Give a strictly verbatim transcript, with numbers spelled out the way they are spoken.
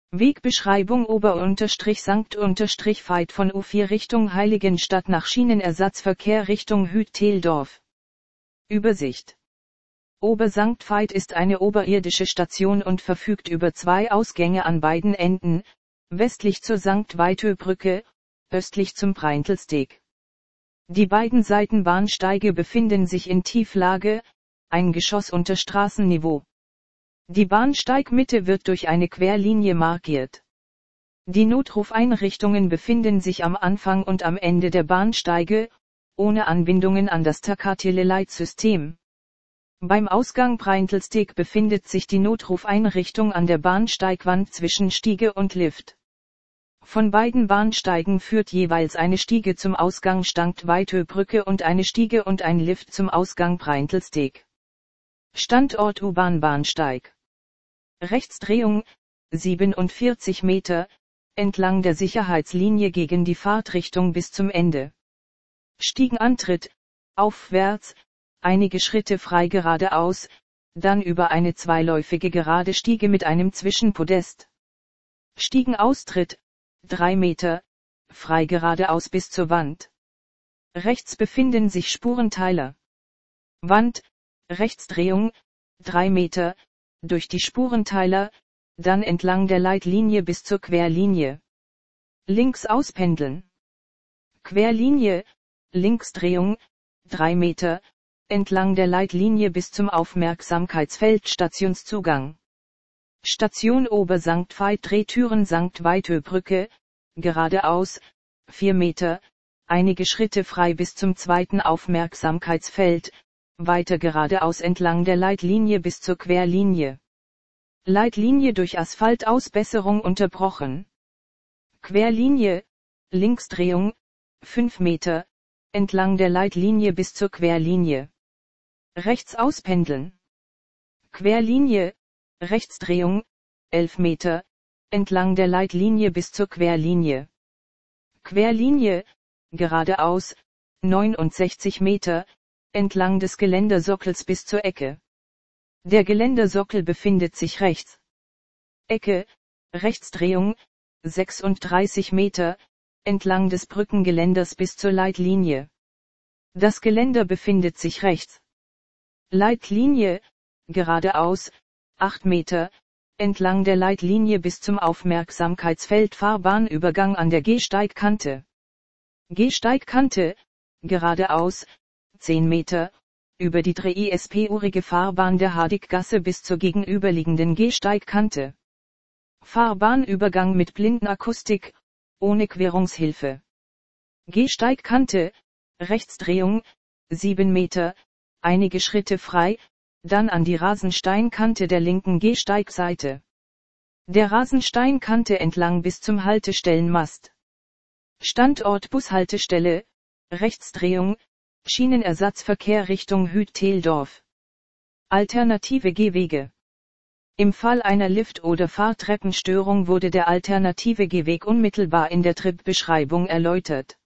Wegbeschreibung Ober-Sankt-Veit von U vier Richtung Heiligenstadt nach Schienenersatzverkehr Richtung Hüt-Teldorf. Übersicht. Ober-Sankt Veit ist eine oberirdische Station und verfügt über zwei Ausgänge an beiden Enden, westlich zur Sankt Veithö-Brücke, östlich zum Preintelsteg. Die beiden Seitenbahnsteige befinden sich in Tieflage, ein Geschoss unter Straßenniveau. Die Bahnsteigmitte wird durch eine Querlinie markiert. Die Notrufeinrichtungen befinden sich am Anfang und am Ende der Bahnsteige, ohne Anbindungen an das Tacatele-Leitsystem. Beim Ausgang Preintelsteg befindet sich die Notrufeinrichtung an der Bahnsteigwand zwischen Stiege und Lift. Von beiden Bahnsteigen führt jeweils eine Stiege zum Ausgang Sankt Veithö-Brücke und eine Stiege und ein Lift zum Ausgang Preintelsteg. Standort U-Bahn-Bahnsteig. Rechtsdrehung, siebenundvierzig Meter, entlang der Sicherheitslinie gegen die Fahrtrichtung bis zum Ende. Stiegenantritt, aufwärts, einige Schritte frei geradeaus, dann über eine zweiläufige gerade Stiege mit einem Zwischenpodest. Stiegenaustritt, drei Meter, frei geradeaus bis zur Wand. Rechts befinden sich Spurenteiler. Wand, Rechtsdrehung, drei Meter, durch die Spurenteiler, dann entlang der Leitlinie bis zur Querlinie. Links auspendeln. Querlinie, Linksdrehung, drei Meter, entlang der Leitlinie bis zum Aufmerksamkeitsfeld Stationszugang. Station Ober-Sankt Veit Drehtüren Sankt Veithö-Brücke, geradeaus, vier Meter, einige Schritte frei bis zum zweiten Aufmerksamkeitsfeld, weiter geradeaus entlang der Leitlinie bis zur Querlinie. Leitlinie durch Asphaltausbesserung unterbrochen. Querlinie, Linksdrehung, fünf Meter, entlang der Leitlinie bis zur Querlinie. Rechts auspendeln. Querlinie, Rechtsdrehung, elf Meter, entlang der Leitlinie bis zur Querlinie. Querlinie, geradeaus, neunundsechzig Meter, entlang des Geländersockels bis zur Ecke. Der Geländersockel befindet sich rechts. Ecke, Rechtsdrehung, sechsunddreißig Meter, entlang des Brückengeländers bis zur Leitlinie. Das Geländer befindet sich rechts. Leitlinie, geradeaus, acht Meter, entlang der Leitlinie bis zum Aufmerksamkeitsfeld Fahrbahnübergang an der Gehsteigkante. Gehsteigkante, geradeaus, zehn Meter, über die dreispurige Fahrbahn der Hadiggasse bis zur gegenüberliegenden Gehsteigkante. Fahrbahnübergang mit Blindenakustik, ohne Querungshilfe. Gehsteigkante, Rechtsdrehung, sieben Meter, einige Schritte frei, dann an die Rasensteinkante der linken Gehsteigseite. Der Rasensteinkante entlang bis zum Haltestellenmast. Standort Bushaltestelle, Rechtsdrehung, Schienenersatzverkehr Richtung Hüt-Teldorf. Alternative Gehwege. Im Fall einer Lift- oder Fahrtreppenstörung wurde der alternative Gehweg unmittelbar in der Tripbeschreibung erläutert.